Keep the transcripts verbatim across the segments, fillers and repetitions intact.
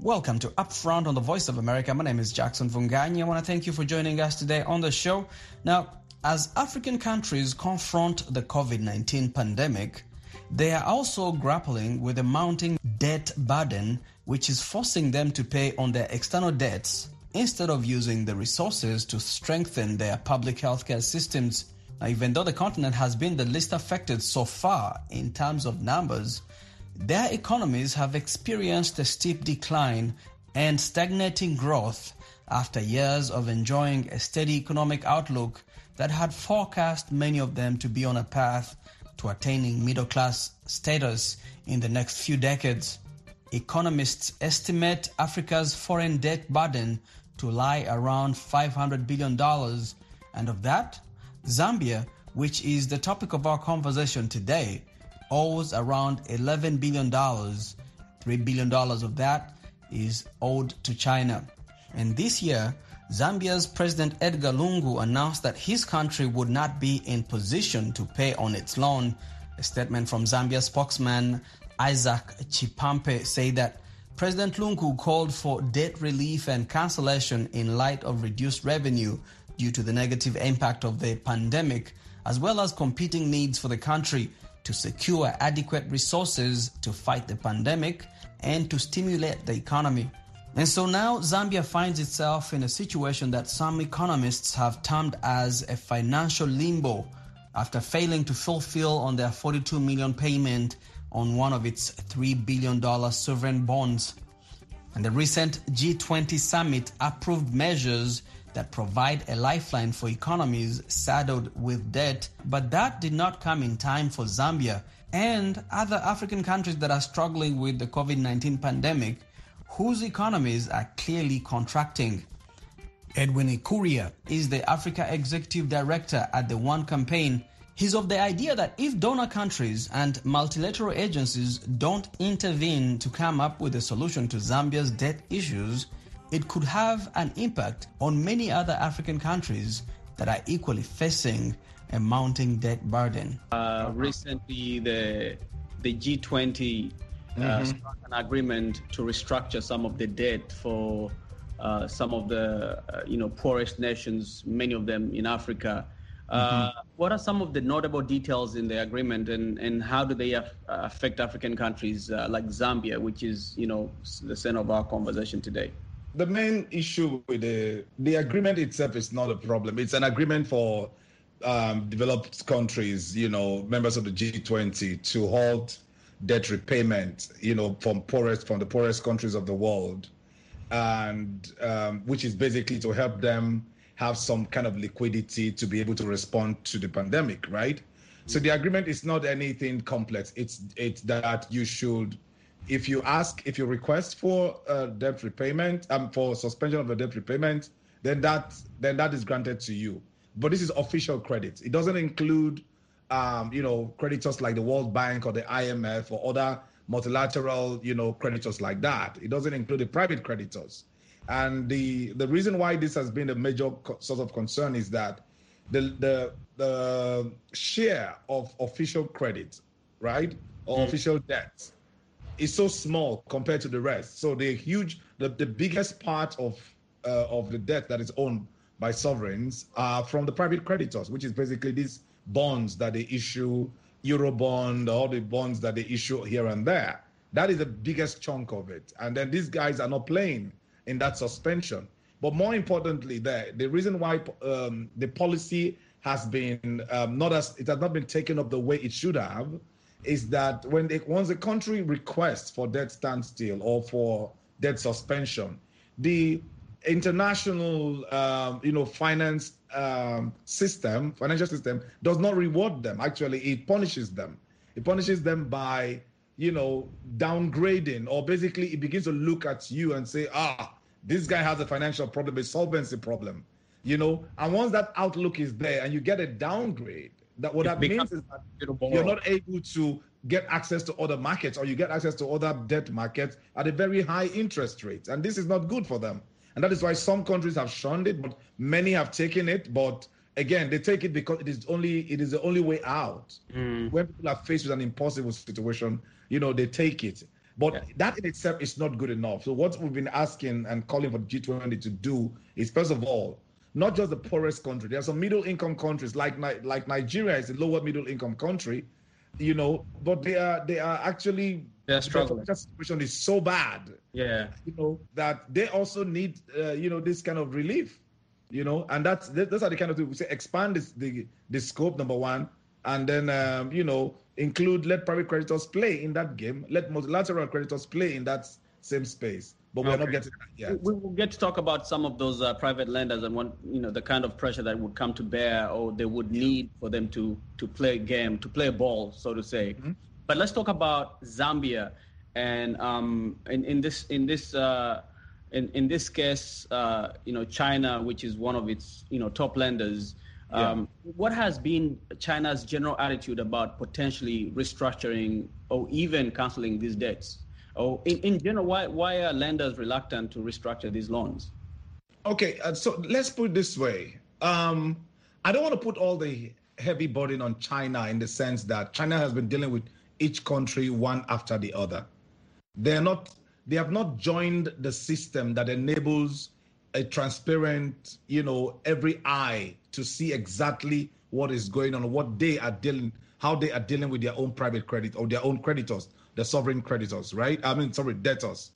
Welcome to Upfront on the Voice of America. My name is Jackson Vunganyi. I want to thank you for joining us today on the show. Now, as African countries confront the covid nineteen pandemic, they are also grappling with a mounting debt burden, which is forcing them to pay on their external debts instead of using the resources to strengthen their public healthcare systems. Now, even though the continent has been the least affected so far in terms of numbers, their economies have experienced a steep decline and stagnating growth after years of enjoying a steady economic outlook that had forecast many of them to be on a path to attaining middle-class status in the next few decades. Economists estimate Africa's foreign debt burden to lie around five hundred billion dollars, and of that, Zambia, which is the topic of our conversation today, owes around eleven billion dollars. three billion dollars of that is owed to China. And this year, Zambia's President Edgar Lungu announced that his country would not be in position to pay on its loan. A statement from Zambia spokesman Isaac Chipampe said that President Lungu called for debt relief and cancellation in light of reduced revenue due to the negative impact of the pandemic, as well as competing needs for the country to secure adequate resources to fight the pandemic and to stimulate the economy. And so now Zambia finds itself in a situation that some economists have termed as a financial limbo after failing to fulfill on their forty-two million dollars payment on one of its three billion dollars sovereign bonds. And the recent G twenty summit approved measures that provide a lifeline for economies saddled with debt, but that did not come in time for Zambia and other African countries that are struggling with the covid nineteen pandemic, whose economies are clearly contracting. Edwin Ikuria is the Africa Executive Director at the One Campaign. He's of the idea that if donor countries and multilateral agencies don't intervene to come up with a solution to Zambia's debt issues, it could have an impact on many other African countries that are equally facing a mounting debt burden. Uh, recently, the the G twenty uh, mm-hmm. struck an agreement to restructure some of the debt for uh, some of the uh, you know poorest nations, many of them in Africa. Uh, mm-hmm. What are some of the notable details in the agreement, and, and how do they af- affect African countries uh, like Zambia, which is you know the center of our conversation today? The main issue with the the agreement itself is not a problem. It's an agreement for um, developed countries, you know, members of the G twenty, to halt debt repayment, you know, from poorest from the poorest countries of the world, and um, which is basically to help them have some kind of liquidity to be able to respond to the pandemic, right? So the agreement is not anything complex. It's it's that you should. If you ask, if you request for uh, debt repayment, um, for suspension of the debt repayment, then that then that is granted to you. But this is official credit. It doesn't include, um, you know, creditors like the World Bank or the I M F or other multilateral, you know, creditors like that. It doesn't include the private creditors. And the the reason why this has been a major co- source of concern is that the the the share of official credit, right, or mm. official debt, is so small compared to the rest. So the huge, the, the biggest part of uh, of the debt that is owned by sovereigns are from the private creditors, which is basically these bonds that they issue, Eurobond, all the bonds that they issue here and there. That is the biggest chunk of it. And then these guys are not playing in that suspension. But more importantly, the, the reason why um, the policy has been um, not as, it has not been taken up the way it should have, is that when they, once a country requests for debt standstill or for debt suspension, the international, um, you know, finance um, system, financial system does not reward them. Actually, it punishes them. It punishes them by, you know, downgrading, or basically it begins to look at you and say, ah, this guy has a financial problem, a solvency problem, you know. And once that outlook is there and you get a downgrade, that what that means is that you're not able to get access to other markets, or you get access to other debt markets at a very high interest rate. And this is not good for them. And that is why some countries have shunned it, but many have taken it. But again, they take it because it is only it is the only way out. Mm. When people are faced with an impossible situation, you know, they take it. But yeah. that in itself is not good enough. So what we've been asking and calling for the G twenty to do is, first of all, not just the poorest country. There are some middle-income countries like like Nigeria is a lower middle-income country, you know, but they are they are actually they're struggling. The situation is so bad, yeah, you know, that they also need uh, you know, this kind of relief, you know, and that's those are the kind of things we say. Expand this, the the scope, number one, and then um, you know, include let private creditors play in that game, let multilateral creditors play in that same space. But we're okay. not getting that yet. We will get to talk about some of those uh, private lenders and what, you know, the kind of pressure that would come to bear or they would need for them to to play a game, to play a ball, so to say. Mm-hmm. But let's talk about Zambia, and um, in, in this in this uh, in in this case, uh, you know, China, which is one of its, you know, top lenders. Um, yeah. What has been China's general attitude about potentially restructuring or even canceling these debts? Or in, in general, why why are lenders reluctant to restructure these loans? Okay, uh, so let's put it this way. Um, I don't want to put all the heavy burden on China in the sense that China has been dealing with each country one after the other. They're not, they have not joined the system that enables a transparent, you know, every eye to see exactly what is going on, what they are dealing, how they are dealing with their own private credit or their own creditors. The sovereign creditors, right? I mean, sorry, debtors.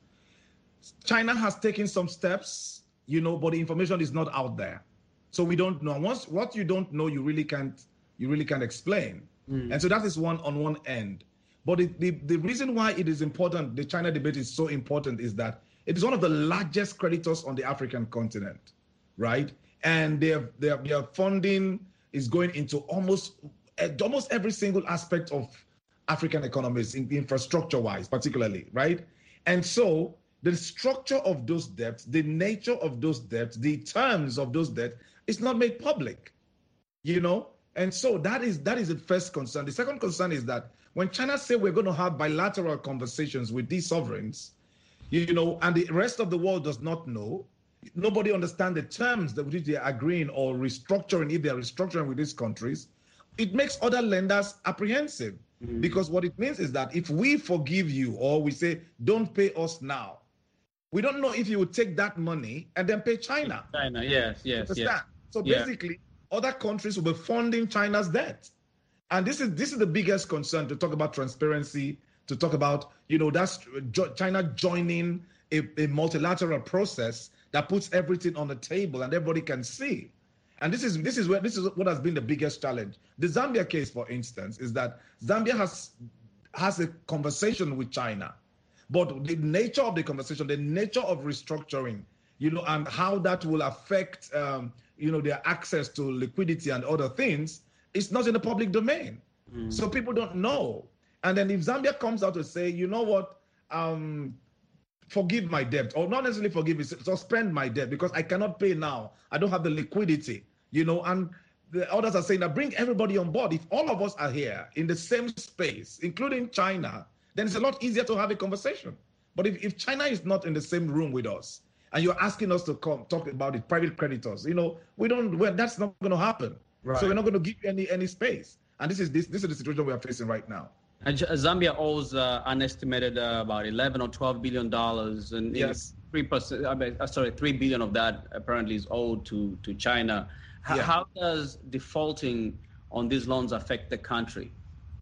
China has taken some steps, you know, but the information is not out there. So we don't know. Once what you don't know, you really can't, you really can't explain. Mm. And so that is one on one end. But the, the, the reason why it is important, the China debate is so important, is that it is one of the largest creditors on the African continent, right? And their their their funding is going into almost almost every single aspect of African economies, infrastructure-wise, particularly, right? And so the structure of those debts, the nature of those debts, the terms of those debts is not made public, you know? And so that is that is the first concern. The second concern is that when China say we're going to have bilateral conversations with these sovereigns, you know, and the rest of the world does not know, nobody understands the terms that which they are agreeing or restructuring, if they are restructuring with these countries, it makes other lenders apprehensive. Mm-hmm. Because what it means is that if we forgive you or we say, don't pay us now, we don't know if you would take that money and then pay China. China, yes, yes, yes. So yeah. basically, other countries will be funding China's debt. And this is this is the biggest concern, to talk about transparency, to talk about, you know, that's China joining a, a multilateral process that puts everything on the table and everybody can see. And this is this is where this is what has been the biggest challenge. The Zambia case, for instance, is that Zambia has has a conversation with China, but the nature of the conversation, the nature of restructuring, you know, and how that will affect, um, you know, their access to liquidity and other things, it's not in the public domain. Mm. So people don't know. And then if Zambia comes out to say, you know what, um, forgive my debt, or not necessarily forgive it, suspend my debt because I cannot pay now. I don't have the liquidity, you know, and the others are saying that bring everybody on board. If all of us are here in the same space, including China, then it's a lot easier to have a conversation. But if, if China is not in the same room with us and you're asking us to come talk about it, private creditors, you know, we don't, well, that's not going to happen. Right. So we're not going to give you any, any space. And this is this, this is the situation we are facing right now. And Zambia owes uh, an estimated uh, about eleven or twelve billion dollars, and yes, three percent. I mean, uh, sorry, three billion of that apparently is owed to to China. H- yeah. How does defaulting on these loans affect the country?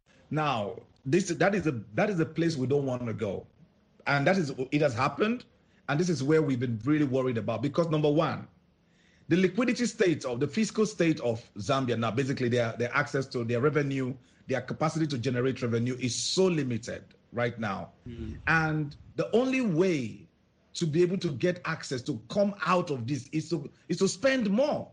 Now, this that is a that is a place we don't want to go, and that is it has happened, and this is where we've been really worried about, because number one, the liquidity state of the fiscal state of Zambia now, basically their their access to their revenue, their capacity to generate revenue is so limited right now. Mm-hmm. And the only way to be able to get access to come out of this is to is to spend more.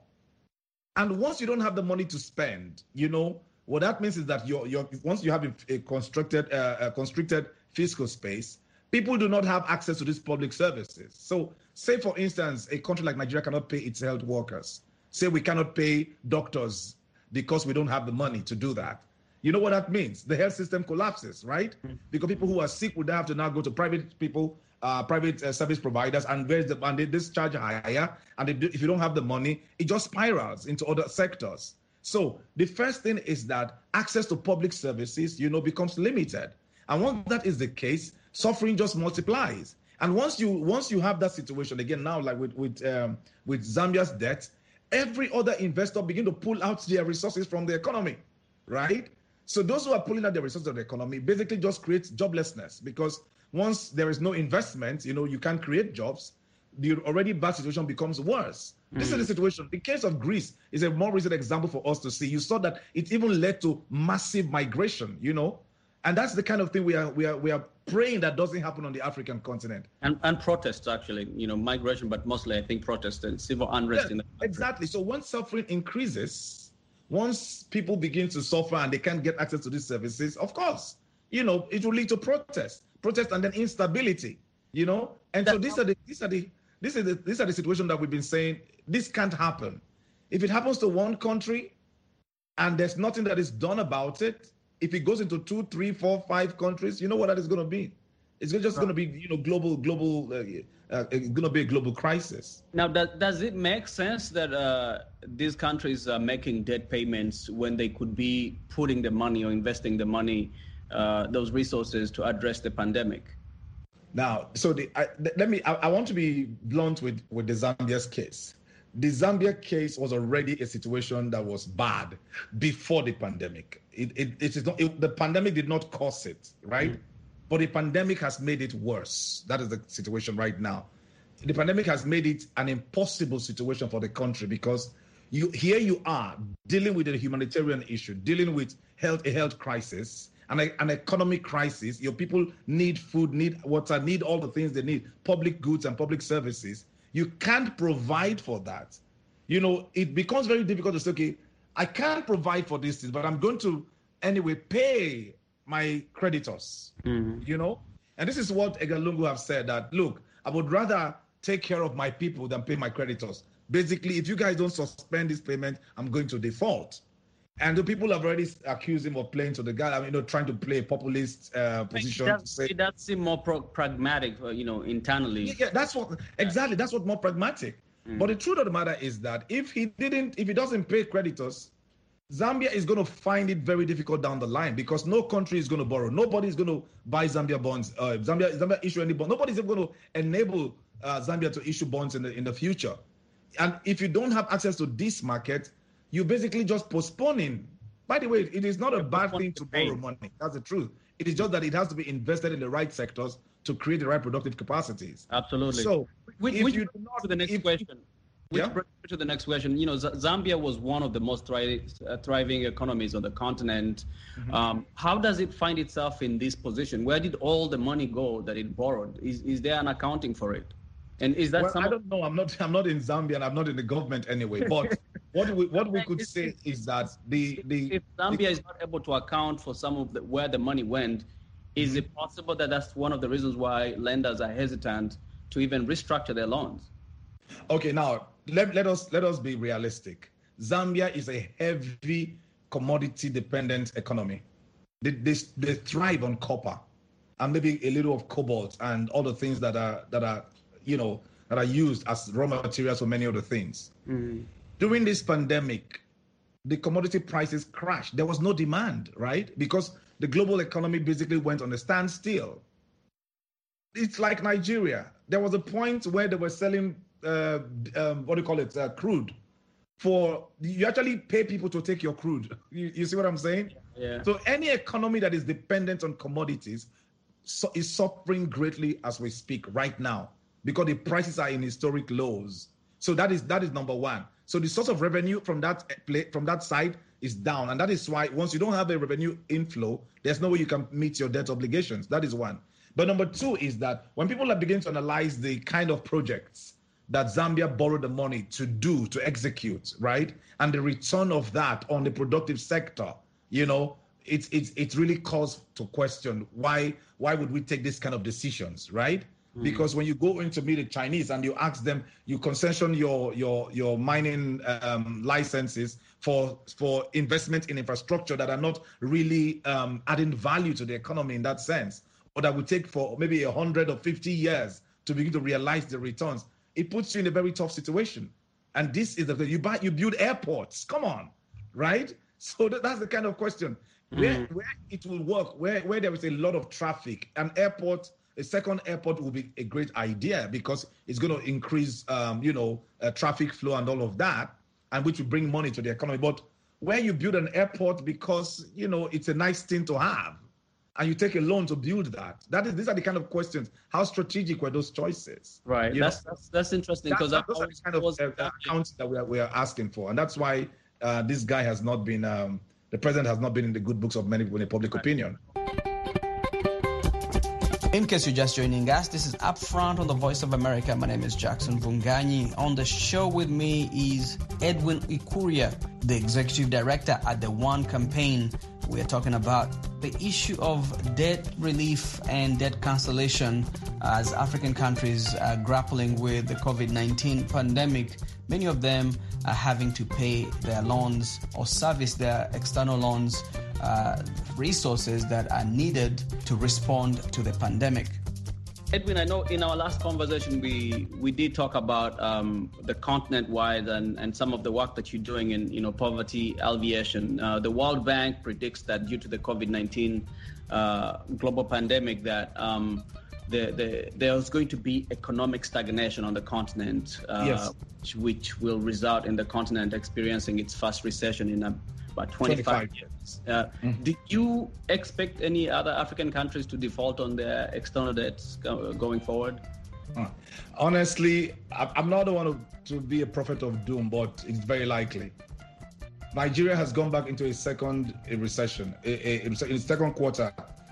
And once you don't have the money to spend, you know, what that means is that you're, you're once you have a, a constructed uh, a constricted fiscal space, people do not have access to these public services. So say, for instance, a country like Nigeria cannot pay its health workers. Say we cannot pay doctors because we don't have the money to do that. You know what that means? The health system collapses, right? Mm-hmm. Because people who are sick would have to now go to private people, uh, private uh, service providers, and where's the and they discharge higher. And they do, if you don't have the money, it just spirals into other sectors. So the first thing is that access to public services, you know, becomes limited. And once that is the case, suffering just multiplies. And once you once you have that situation again now, like with with um, with Zambia's debt, every other investor begin to pull out their resources from the economy, right? So those who are pulling out their resources of the economy basically just creates joblessness, because once there is no investment, you know, you can't create jobs. The already bad situation becomes worse. Mm. This is the situation. The case of Greece is a more recent example for us to see. You saw that it even led to massive migration, you know, and that's the kind of thing we are we are we are praying that doesn't happen on the African continent. And and protests, actually, you know, migration, but mostly I think protests and civil unrest. Yeah, in the country. Exactly. So once suffering increases, once people begin to suffer and they can't get access to these services, of course, you know, it will lead to protest, protest, and then instability. You know, and so these are the these are the This is the, these are the situation that we've been saying, this can't happen. If it happens to one country and there's nothing that is done about it, if it goes into two, three, four, five countries, you know what that is going to be? It's just going to be, you know, global, global, uh, uh, going to be a global crisis. Now, does, does it make sense that uh, these countries are making debt payments when they could be putting the money or investing the money, uh, those resources to address the pandemic? Now, so the, I, let me, I, I want to be blunt with, with the Zambia's case. The Zambia case was already a situation that was bad before the pandemic. It, it, it is not, it, the pandemic did not cause it, right? Mm. But the pandemic has made it worse. That is the situation right now. The pandemic has made it an impossible situation for the country, because you here you are dealing with a humanitarian issue, dealing with health, a health crisis, and a, an economic crisis. Your people need food, need water, need all the things they need, public goods and public services. You can't provide for that. You know, it becomes very difficult to say, okay, I can't provide for these things, but I'm going to anyway pay my creditors, mm-hmm. you know? And this is what Edgar Lungu have said, that, look, I would rather take care of my people than pay my creditors. Basically, if you guys don't suspend this payment, I'm going to default. And the people have already accused him of playing to the guy, I mean, you know, trying to play a populist uh, position. It does, to say, it does seem more pro- pragmatic, uh, you know, internally. Yeah, yeah, that's what, exactly, that's what more pragmatic. Mm. But the truth of the matter is that if he didn't, if he doesn't pay creditors, Zambia is going to find it very difficult down the line, because no country is going to borrow. Nobody is going to buy Zambia bonds. Uh, Zambia, Zambia issue any bond. Nobody's going to enable uh, Zambia to issue bonds in the in the future. And if you don't have access to this market, you're basically just postponing. By the way, it is not a bad thing to borrow money. That's the truth. It is just that it has to be invested in the right sectors to create the right productive capacities. Absolutely. So, which, if which you not, to the next if, question. Which yeah? brings me to the next question. You know, Z- Zambia was one of the most thri- uh, thriving economies on the continent. Mm-hmm. Um, how does it find itself in this position? Where did all the money go that it borrowed? Is is there an accounting for it? And is that well, some I don't know. I'm not. I'm not in Zambia, and I'm not in the government anyway. But what we what we could say is that the the if Zambia the, is not able to account for some of the where the money went, is mm-hmm. it possible that that's one of the reasons why lenders are hesitant to even restructure their loans? Okay, now let let us let us be realistic. Zambia is a heavy commodity dependent economy. They, they they thrive on copper, and maybe a little of cobalt and all the things that are that are. you know, that are used as raw materials for many other things. Mm-hmm. During this pandemic, the commodity prices crashed. There was no demand, right? Because the global economy basically went on a standstill. It's like Nigeria. There was a point where they were selling, uh, um, what do you call it, uh, crude. For, you actually pay people to take your crude. You, you see what I'm saying? Yeah. So any economy that is dependent on commodities so is suffering greatly as we speak right now, because the prices are in historic lows. So that is that is number one. So the source of revenue from that from that side is down. And that is why once you don't have a revenue inflow, there's no way you can meet your debt obligations. That is one. But number two is that when people are beginning to analyze the kind of projects that Zambia borrowed the money to do, to execute, right? And the return of that on the productive sector, you know, it's it's it really calls to question why why would we take this kind of decisions, right? Because when you go in to meet the Chinese and you ask them, you concession your your your mining um, licenses for for investment in infrastructure that are not really um, adding value to the economy in that sense, or that would take for maybe a hundred or fifty years to begin to realize the returns, it puts you in a very tough situation. And this is the you buy you build airports. Come on, right? So that, that's the kind of question where mm. where it will work, where where there is a lot of traffic, an airport. a second airport will be a great idea because it's going to increase, um, you know, uh, traffic flow and all of that, and which will bring money to the economy. But when you build an airport because, you know, it's a nice thing to have, and you take a loan to build that, that is, these are the kind of questions. How strategic were those choices? Right. You that's, know, that's that's interesting because that, those are the kind of uh, accounts that we are, we are asking for, and that's why uh, this guy has not been, um, the president has not been in the good books of many people in public right. opinion. In case you're just joining us, this is Upfront on the Voice of America. My name is Jackson Vunganyi. On the show with me is Edwin Ikuria, the executive director at the One Campaign. We are talking about the issue of debt relief and debt cancellation as African countries are grappling with the COVID nineteen pandemic. Many of them are having to pay their loans or service their external loans, uh, resources that are needed to respond to the pandemic. Edwin, I know in our last conversation, we, we did talk about um, the continent-wide and, and some of the work that you're doing in, you know, poverty alleviation. Uh, the World Bank predicts that due to the COVID nineteen uh, global pandemic that um, the, the, there's going to be economic stagnation on the continent, uh, yes. which, which will result in the continent experiencing its first recession in a about twenty-five, twenty-five years. Uh, mm-hmm. Did you expect any other African countries to default on their external debts going forward? Uh, honestly, I'm not the one to, to be a prophet of doom, but it's very likely. Nigeria has gone back into a second a recession, a, a, in the second quarter,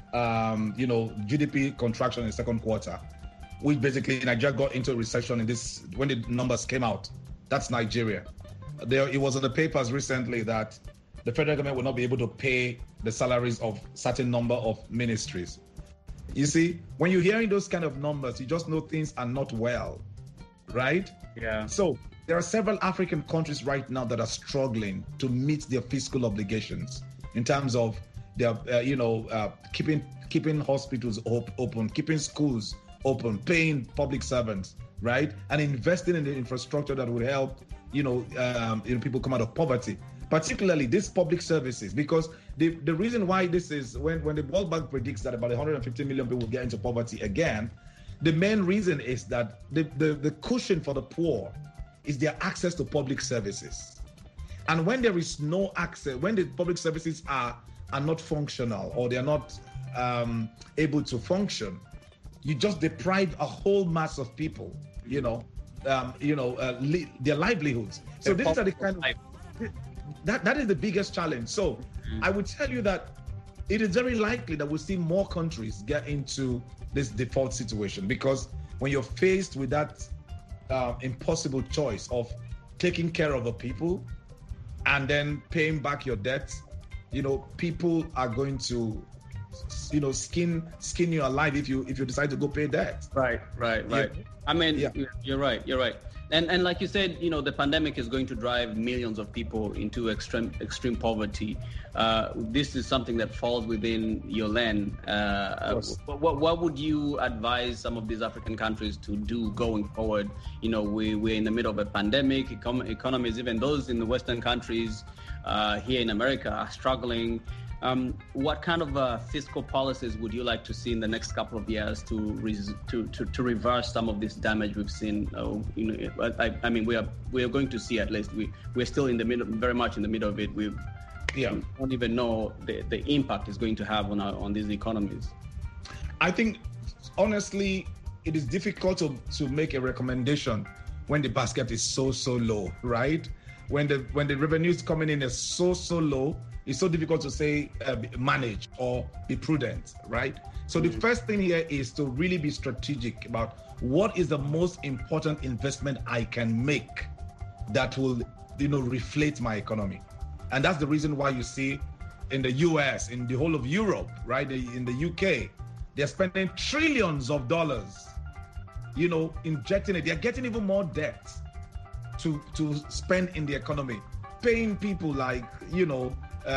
um, you know, G D P contraction in the second quarter, which basically Nigeria got into a recession in this when the numbers came out. That's Nigeria. There, it was in the papers recently that the federal government will not be able to pay the salaries of certain number of ministries. You see, when you're hearing those kind of numbers, you just know things are not well, right? Yeah. So there are several African countries right now that are struggling to meet their fiscal obligations in terms of their, uh, you know, uh, keeping keeping hospitals op- open, keeping schools open, paying public servants, right, and investing in the infrastructure that would help, you know, um, you know, people come out of poverty. Particularly these public services, because the, the reason why this is, when, when the World Bank predicts that about one hundred fifty million people will get into poverty again, the main reason is that the, the, the cushion for the poor is their access to public services. And when there is no access, when the public services are, are not functional or they are not um, able to function, you just deprive a whole mass of people, you know, um, you know, uh, li- their livelihoods. So these are the kind of... That that is the biggest challenge. So mm-hmm. I would tell you that it is very likely that we'll see more countries get into this default situation, because when you're faced with that uh, impossible choice of taking care of the people and then paying back your debts, you know, people are going to, you know, skin skin you alive if you if you decide to go pay debt. Right, right, right. Yeah. I mean, yeah. you're right, you're right. And and like you said, you know, the pandemic is going to drive millions of people into extreme extreme poverty. Uh, this is something that falls within your lane. Uh, what what would you advise some of these African countries to do going forward? You know, we we're in the middle of a pandemic. Econ- economies, even those in the Western countries uh, here in America, are struggling. Um, what kind of uh, fiscal policies would you like to see in the next couple of years to res- to, to to reverse some of this damage we've seen? Uh, you know, I, I mean, we are we are going to see, at least we we're still in the middle, very much in the middle of it. We yeah. don't even know the, the impact it's going to have on our, on these economies. I think, honestly, it is difficult to, to make a recommendation when the basket is so so low, right? When the when the revenues coming in is so so low. It's so difficult to say uh, manage or be prudent, right? So the first thing here is to really be strategic about what is the most important investment I can make that will, you know, reflate my economy. And that's the reason why you see in the U S, in the whole of Europe, right, in the U K, they're spending trillions of dollars, you know, injecting it. They're getting even more debt to, to spend in the economy, paying people like, you know,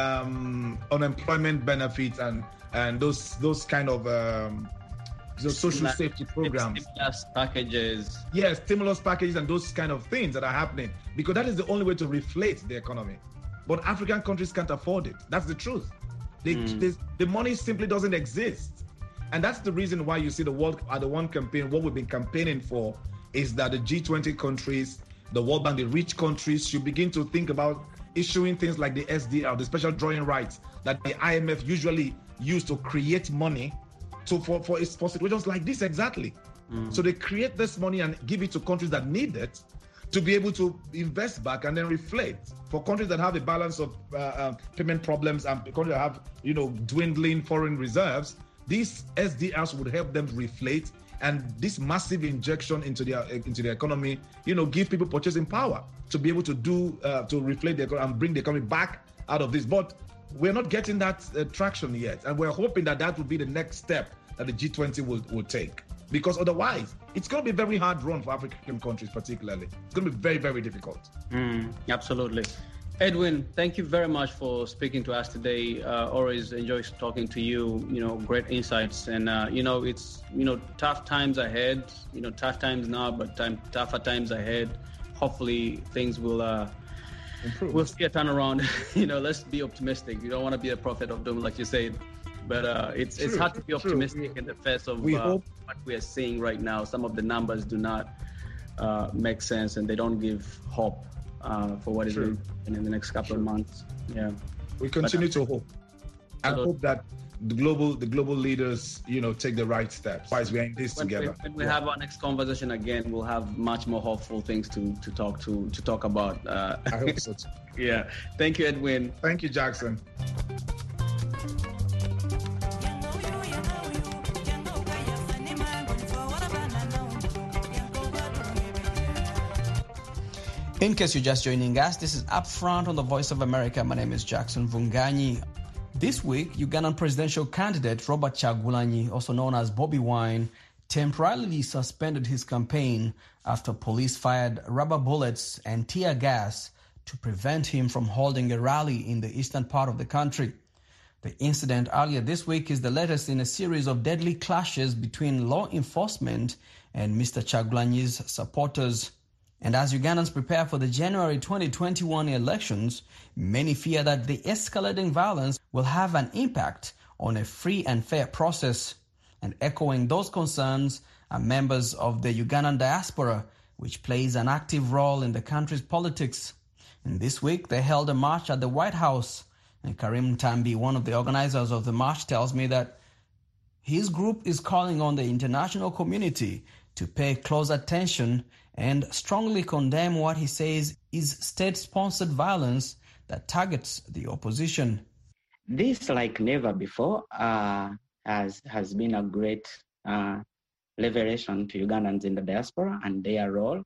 um unemployment benefits and and those those kind of um the social safety programs, stimulus packages yes stimulus packages and those kind of things that are happening, because that is the only way to reflate the economy. But African countries can't afford it. That's the truth. They, mm. they, the money simply doesn't exist. And that's the reason why you see the World at the One campaign, what we've been campaigning for is that the G twenty countries, the World Bank, the rich countries should begin to think about issuing things like the S D R, the special drawing rights that the I M F usually use to create money to for, for, for situations like this exactly. Mm. So they create this money and give it to countries that need it to be able to invest back and then reflate. For countries that have a balance of uh, uh, payment problems and countries that have, you know, dwindling foreign reserves, these S D Rs would help them reflate, and this massive injection into their into the economy, you know, give people purchasing power to be able to do uh, to reflate the economy and bring the economy back out of this. But we're not getting that uh, traction yet, and we're hoping that that will be the next step that the G twenty will, will take. Because otherwise, it's going to be a very hard run for African countries, particularly. It's going to be very, very difficult. Mm, absolutely. Edwin, thank you very much for speaking to us today. Uh, always enjoy talking to you. You know, great insights. And, uh, you know, it's, you know, tough times ahead. You know, tough times now, but time, tougher times ahead. Hopefully things will uh, improve. We'll see a turnaround. You know, let's be optimistic. You don't want to be a prophet of doom, like you said. But uh, it's true, it's hard to be optimistic true. in the face of we uh, hope. what we are seeing right now. Some of the numbers do not uh, make sense, and they don't give hope uh, for what is going to happen in the next couple true. of months. Yeah, we continue but, uh, to hope and so hope that the global the global leaders, you know, take the right steps. Otherwise, we're in this when together. We, when we yeah. have our next conversation again, we'll have much more hopeful things to to talk to to talk about. Uh, I hope so too. Yeah, thank you, Edwin. Thank you, Jackson. In case you're just joining us, this is Upfront on the Voice of America. My name is Jackson Vunganyi. This week, Ugandan presidential candidate Robert Kyagulanyi, also known as Bobi Wine, temporarily suspended his campaign after police fired rubber bullets and tear gas to prevent him from holding a rally in the eastern part of the country. The incident earlier this week is the latest in a series of deadly clashes between law enforcement and Mister Kyagulanyi's supporters. And as Ugandans prepare for the January twenty twenty-one elections, many fear that the escalating violence will have an impact on a free and fair process. And echoing those concerns are members of the Ugandan diaspora, which plays an active role in the country's politics. And this week, they held a march at the White House. And Karim Tambi, one of the organizers of the march, tells me that his group is calling on the international community to pay close attention and strongly condemn what he says is state-sponsored violence that targets the opposition. This, like never before, uh, has has been a great uh, revelation to Ugandans in the diaspora and their role.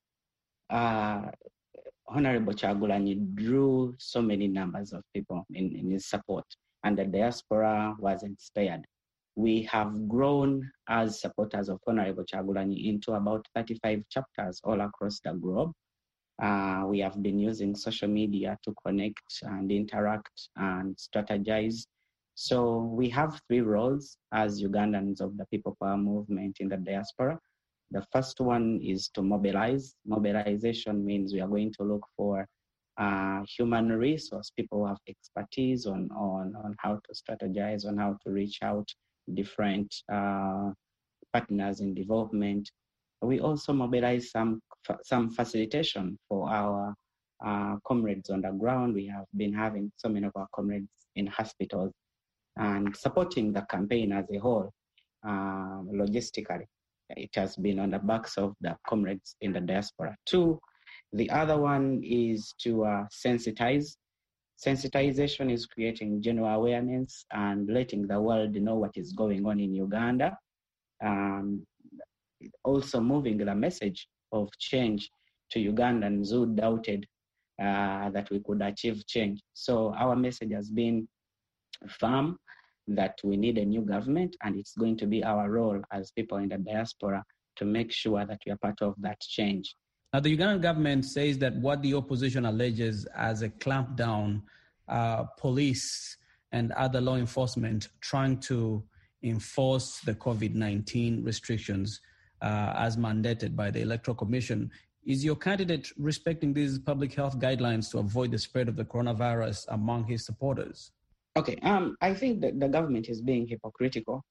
Uh, Honorable Kyagulanyi drew so many numbers of people in, in his support, and the diaspora wasn't spared. We have grown as supporters of Honorable Kyagulanyi into about thirty-five chapters all across the globe. Uh, we have been using social media to connect and interact and strategize. So we have three roles as Ugandans of the People Power Movement in the diaspora. The first one is to mobilize. Mobilization means we are going to look for uh, human resource, people who have expertise on, on, on how to strategize, on how to reach out different uh, partners in development. We also mobilize some some facilitation for our uh, comrades on the ground. We have been having so many of our comrades in hospitals and supporting the campaign as a whole uh, logistically. It has been on the backs of the comrades in the diaspora. Two, the other one is to uh, sensitize. Sensitization is creating general awareness and letting the world know what is going on in Uganda. Um, also moving the message of change to Ugandans who doubted uh, that we could achieve change. So our message has been firm that we need a new government, and it's going to be our role as people in the diaspora to make sure that we are part of that change. Now, the Ugandan government says that what the opposition alleges as a clampdown, uh, police and other law enforcement trying to enforce the COVID nineteen restrictions uh, as mandated by the Electoral Commission. Is your candidate respecting these public health guidelines to avoid the spread of the coronavirus among his supporters? Okay, um, I think that the government is being hypocritical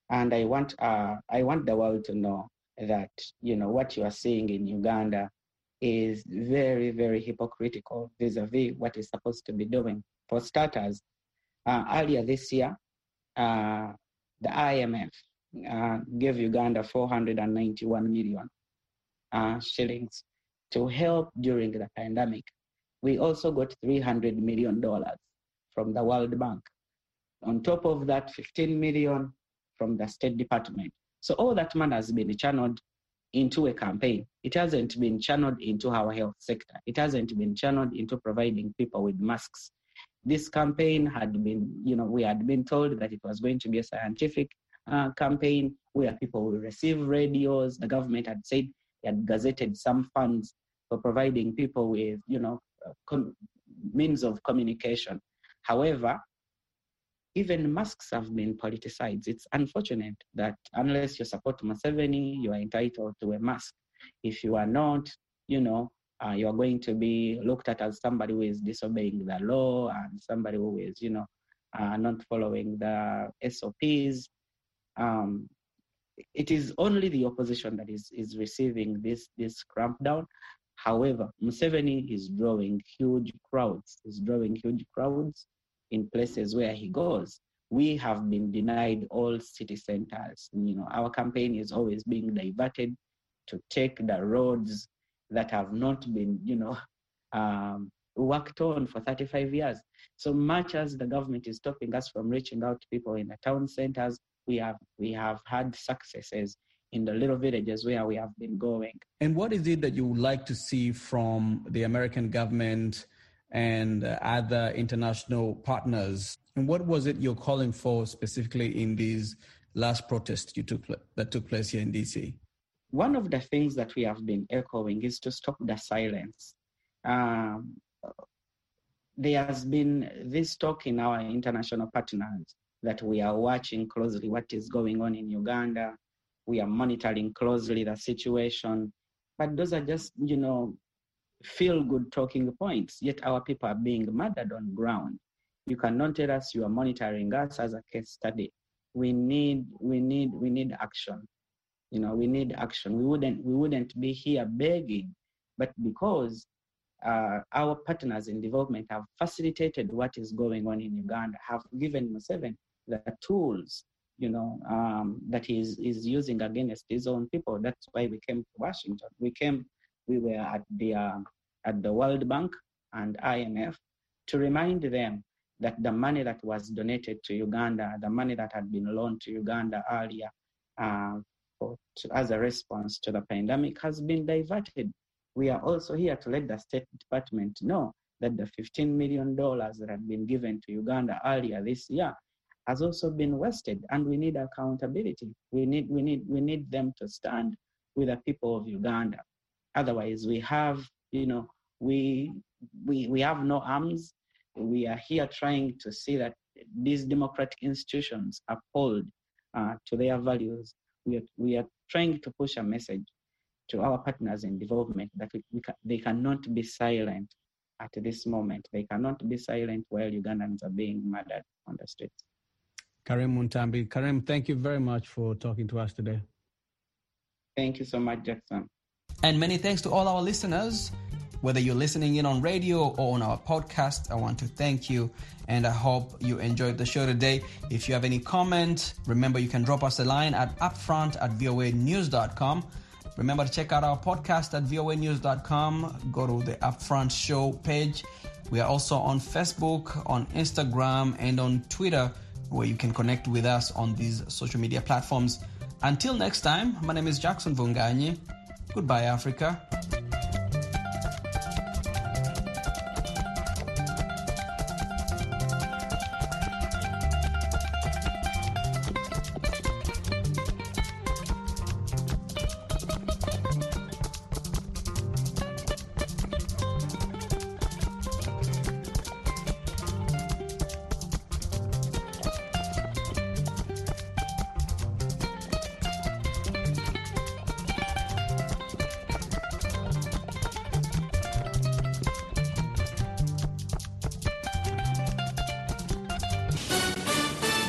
And I want uh, I want the world to know that, you know, what you are seeing in Uganda is very, very hypocritical vis-a-vis what is supposed to be doing. For starters, uh, earlier this year, uh, the I M F uh, gave Uganda four hundred ninety-one million uh, shillings to help during the pandemic. We also got three hundred million dollars from the World Bank. On top of that, fifteen million from the State Department. So all that money has been channeled into a campaign. It hasn't been channeled into our health sector. It hasn't been channeled into providing people with masks. This campaign had been, you know, we had been told that it was going to be a scientific uh, campaign where people will receive radios. The government had said it had gazetted some funds for providing people with, you know, com- means of communication. However, even masks have been politicized. It's unfortunate that unless you support Museveni, you are entitled to a mask. If you are not, you know, uh, you are going to be looked at as somebody who is disobeying the law and somebody who is, you know, uh, not following the S O Ps. Um, it is only the opposition that is, is receiving this, this crampdown. However, Museveni is drawing huge crowds. He's drawing huge crowds in places where he goes. We have been denied all city centers. You know, our campaign is always being diverted to take the roads that have not been, you know, um, worked on for thirty-five years. So much as the government is stopping us from reaching out to people in the town centers, we have we have had successes in the little villages where we have been going. And what is it that you would like to see from the American government and uh, other international partners? And what was it you're calling for specifically in these last protests you took that took place here in D C? One of the things that we have been echoing is to stop the silence. Um, there has been this talk in our international partners that we are watching closely what is going on in Uganda. We are monitoring closely the situation. But those are just, you know, feel-good talking points, yet our people are being murdered on ground. You cannot tell us you are monitoring us as a case study. We need, we need, we need action. You know, we need action. We wouldn't, we wouldn't be here begging, but because uh, our partners in development have facilitated what is going on in Uganda, have given Museveni the tools, you know, um, that he is, is using against his own people. That's why we came to Washington. We came, we were at the uh, at the World Bank and I M F to remind them that the money that was donated to Uganda, the money that had been loaned to Uganda earlier uh, for, to, as a response to the pandemic has been diverted. We are also here to let the State Department know that the fifteen million dollars that had been given to Uganda earlier this year has also been wasted, and we need accountability. We need, we need, we need them to stand with the people of Uganda. Otherwise, we have, you know, we, we, we have no arms. We are here trying to see that these democratic institutions uphold uh, to their values. We are, we are trying to push a message to our partners in development that we, we ca- they cannot be silent at this moment. They cannot be silent while Ugandans are being murdered on the streets. Karim Muntambi. Karim, thank you very much for talking to us today. Thank you so much, Jackson. And many thanks to all our listeners. Whether you're listening in on radio or on our podcast, I want to thank you, and I hope you enjoyed the show today. If you have any comment, remember you can drop us a line at upfront at v o a news dot com. Remember to check out our podcast at v o a news dot com. Go to the Upfront Show page. We are also on Facebook, on Instagram, and on Twitter, where you can connect with us on these social media platforms. Until next time, my name is Jackson Vunganyi. Goodbye, Africa.